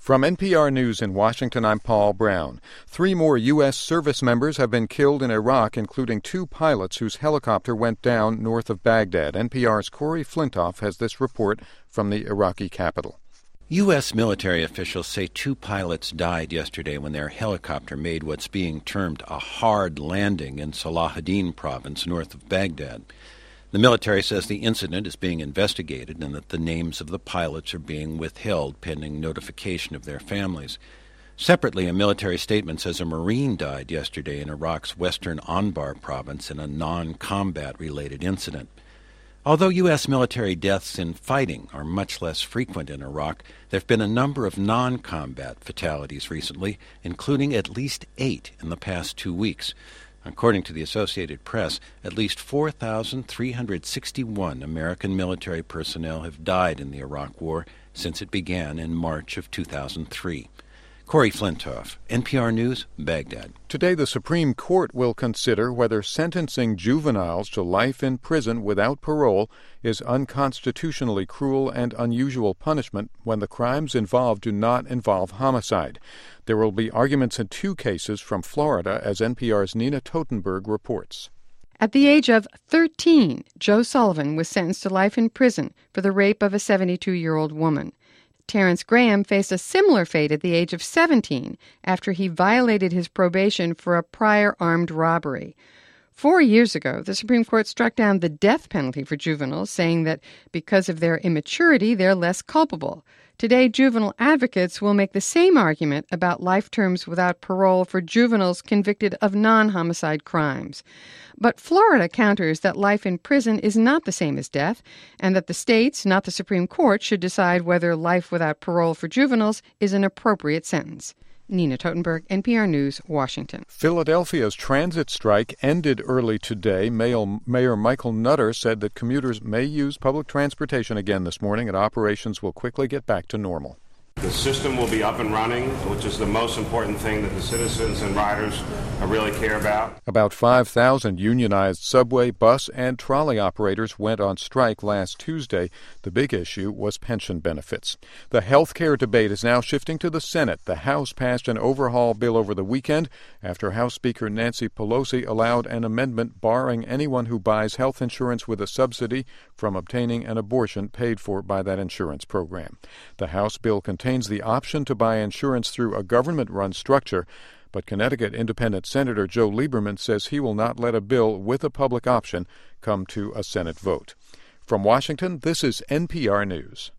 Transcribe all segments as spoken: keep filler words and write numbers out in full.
From N P R News in Washington, I'm Paul Brown. Three more U S service members have been killed in Iraq, including two pilots whose helicopter went down north of Baghdad. N P R's Corey Flintoff has this report from the Iraqi capital. U S military officials say two pilots died yesterday when their helicopter made what's being termed a hard landing in Salahuddin province north of Baghdad. The military says the incident is being investigated and that the names of the pilots are being withheld pending notification of their families. Separately, a military statement says a Marine died yesterday in Iraq's western Anbar province in a non-combat related incident. Although U S military deaths in fighting are much less frequent in Iraq, there have been a number of non-combat fatalities recently, including at least eight in the past two weeks. According to the Associated Press, at least four thousand three hundred sixty-one American military personnel have died in the Iraq War since it began in March of two thousand three. Corey Flintoff, N P R News, Baghdad. Today, the Supreme Court will consider whether sentencing juveniles to life in prison without parole is unconstitutionally cruel and unusual punishment when the crimes involved do not involve homicide. There will be arguments in two cases from Florida, as N P R's Nina Totenberg reports. At the age of thirteen, Joe Sullivan was sentenced to life in prison for the rape of a seventy-two-year-old woman. Terrence Graham faced a similar fate at the age of seventeen after he violated his probation for a prior armed robbery. Four years ago, the Supreme Court struck down the death penalty for juveniles, saying that because of their immaturity, they're less culpable. Today, juvenile advocates will make the same argument about life terms without parole for juveniles convicted of non-homicide crimes. But Florida counters that life in prison is not the same as death, and that the states, not the Supreme Court, should decide whether life without parole for juveniles is an appropriate sentence. Nina Totenberg, N P R News, Washington. Philadelphia's transit strike ended early today. Mayor, Mayor Michael Nutter said that commuters may use public transportation again this morning, and operations will quickly get back to normal. The system will be up and running, which is the most important thing that the citizens and riders really care about. About five thousand unionized subway, bus, and trolley operators went on strike last Tuesday. The big issue was pension benefits. The health care debate is now shifting to the Senate. The House passed an overhaul bill over the weekend after House Speaker Nancy Pelosi allowed an amendment barring anyone who buys health insurance with a subsidy from obtaining an abortion paid for by that insurance program. The House bill contains the option to buy insurance through a government-run structure, but Connecticut Independent Senator Joe Lieberman says he will not let a bill with a public option come to a Senate vote. From Washington, this is N P R News.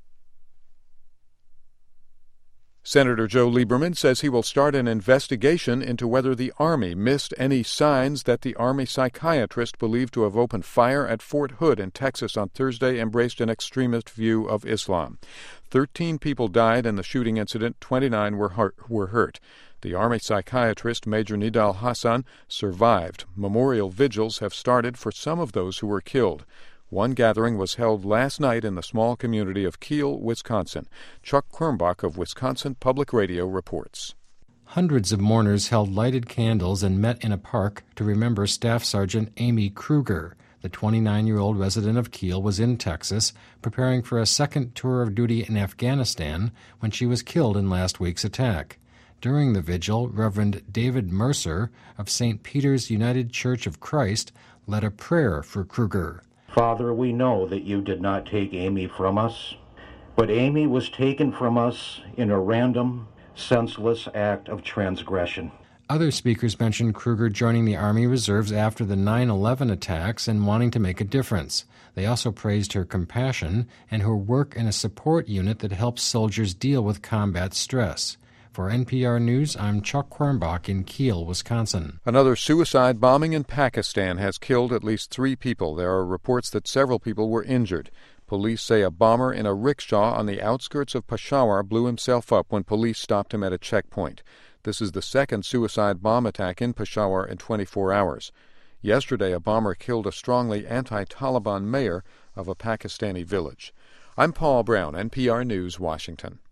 Senator Joe Lieberman says he will start an investigation into whether the Army missed any signs that the Army psychiatrist believed to have opened fire at Fort Hood in Texas on Thursday embraced an extremist view of Islam. Thirteen people died in the shooting incident. twenty-nine were hurt. Were hurt. The Army psychiatrist, Major Nidal Hassan, survived. Memorial vigils have started for some of those who were killed. One gathering was held last night in the small community of Kiel, Wisconsin. Chuck Quirmbach of Wisconsin Public Radio reports. Hundreds of mourners held lighted candles and met in a park to remember Staff Sergeant Amy Kruger. The twenty-nine-year-old resident of Kiel was in Texas, preparing for a second tour of duty in Afghanistan when she was killed in last week's attack. During the vigil, Reverend David Mercer of Saint Peter's United Church of Christ led a prayer for Kruger. Father, we know that you did not take Amy from us, but Amy was taken from us in a random, senseless act of transgression. Other speakers mentioned Kruger joining the Army Reserves after the nine eleven attacks and wanting to make a difference. They also praised her compassion and her work in a support unit that helps soldiers deal with combat stress. For N P R News, I'm Chuck Quirmbach in Kiel, Wisconsin. Another suicide bombing in Pakistan has killed at least three people. There are reports that several people were injured. Police say a bomber in a rickshaw on the outskirts of Peshawar blew himself up when police stopped him at a checkpoint. This is the second suicide bomb attack in Peshawar in twenty-four hours. Yesterday, a bomber killed a strongly anti-Taliban mayor of a Pakistani village. I'm Paul Brown, N P R News, Washington.